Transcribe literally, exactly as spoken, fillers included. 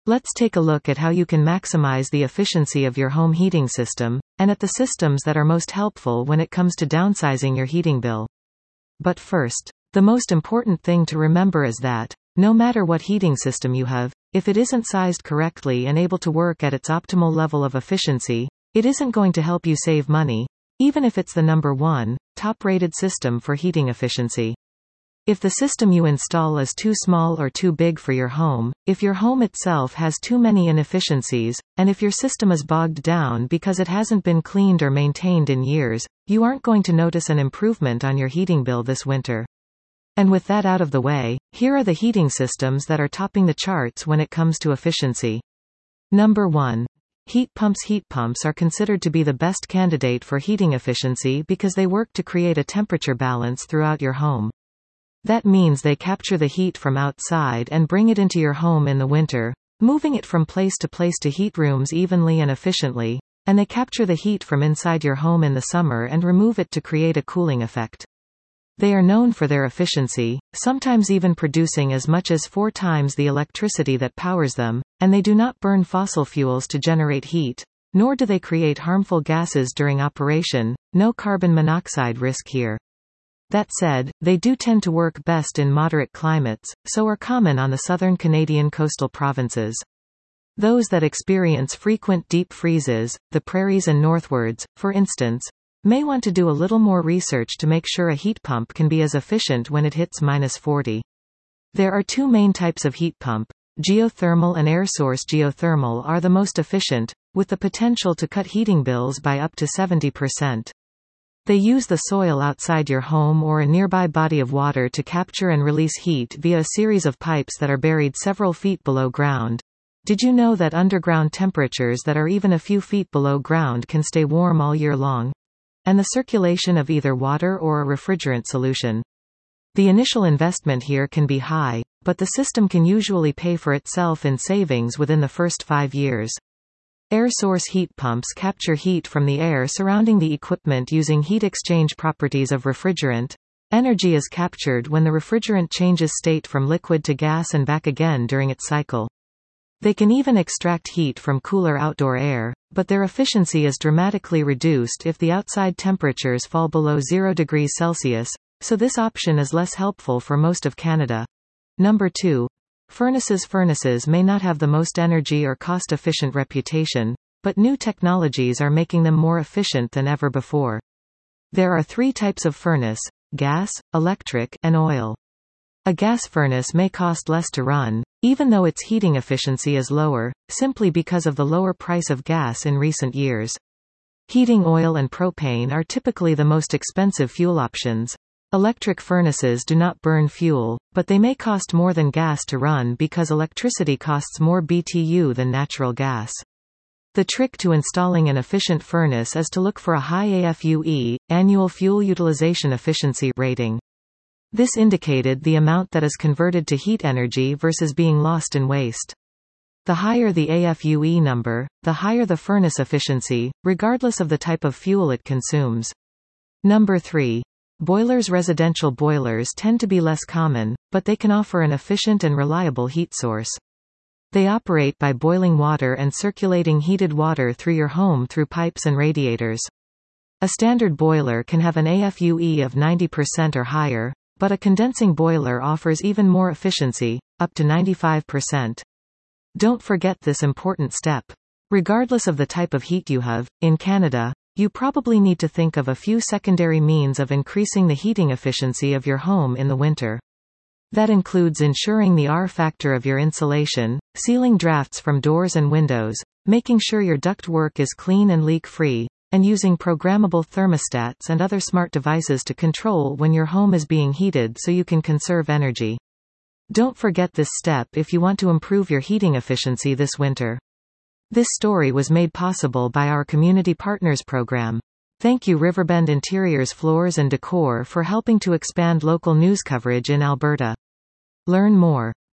Let's take a look at how you can maximize the efficiency of your home heating system, and at the systems that are most helpful when it comes to downsizing your heating bill. But first, the most important thing to remember is that, no matter what heating system you have, if it isn't sized correctly and able to work at its optimal level of efficiency, it isn't going to help you save money, even if it's the number one, top-rated system for heating efficiency. If the system you install is too small or too big for your home, if your home itself has too many inefficiencies, and if your system is bogged down because it hasn't been cleaned or maintained in years, you aren't going to notice an improvement on your heating bill this winter. And with that out of the way, here are the heating systems that are topping the charts when it comes to efficiency. Number one. Heat pumps. Heat pumps are considered to be the best candidate for heating efficiency because they work to create a temperature balance throughout your home. That means they capture the heat from outside and bring it into your home in the winter, moving it from place to place to heat rooms evenly and efficiently, and they capture the heat from inside your home in the summer and remove it to create a cooling effect. They are known for their efficiency, sometimes even producing as much as four times the electricity that powers them, and they do not burn fossil fuels to generate heat, nor do they create harmful gases during operation. No carbon monoxide risk here. That said, they do tend to work best in moderate climates, so are common on the southern Canadian coastal provinces. Those that experience frequent deep freezes, the prairies and northwards, for instance, may want to do a little more research to make sure a heat pump can be as efficient when it hits minus forty. There are two main types of heat pump. Geothermal and air source. Geothermal are the most efficient, with the potential to cut heating bills by up to seventy percent. They use the soil outside your home or a nearby body of water to capture and release heat via a series of pipes that are buried several feet below ground. Did you know that underground temperatures that are even a few feet below ground can stay warm all year long? And the circulation of either water or a refrigerant solution. The initial investment here can be high, but the system can usually pay for itself in savings within the first five years. Air source heat pumps capture heat from the air surrounding the equipment using heat exchange properties of refrigerant. Energy is captured when the refrigerant changes state from liquid to gas and back again during its cycle. They can even extract heat from cooler outdoor air, but their efficiency is dramatically reduced if the outside temperatures fall below zero degrees Celsius, so this option is less helpful for most of Canada. Number two. Furnaces. Furnaces may not have the most energy or cost-efficient reputation, but new technologies are making them more efficient than ever before. There are three types of furnace: gas, electric, and oil. A gas furnace may cost less to run, even though its heating efficiency is lower, simply because of the lower price of gas in recent years. Heating oil and propane are typically the most expensive fuel options. Electric furnaces do not burn fuel, but they may cost more than gas to run because electricity costs more B T U than natural gas. The trick to installing an efficient furnace is to look for a high A F U E, annual fuel utilization efficiency, rating. This indicated the amount that is converted to heat energy versus being lost in waste. The higher the A F U E number, the higher the furnace efficiency, regardless of the type of fuel it consumes. Number three. Boilers. Residential boilers tend to be less common, but they can offer an efficient and reliable heat source. They operate by boiling water and circulating heated water through your home through pipes and radiators. A standard boiler can have an A F U E of ninety percent or higher, but a condensing boiler offers even more efficiency, up to ninety-five percent. Don't forget this important step. Regardless of the type of heat you have, in Canada, you probably need to think of a few secondary means of increasing the heating efficiency of your home in the winter. That includes ensuring the R factor of your insulation, sealing drafts from doors and windows, making sure your ductwork is clean and leak-free, and using programmable thermostats and other smart devices to control when your home is being heated so you can conserve energy. Don't forget this step if you want to improve your heating efficiency this winter. This story was made possible by our Community Partners program. Thank you Riverbend Interiors Floors and Decor for helping to expand local news coverage in Alberta. Learn more.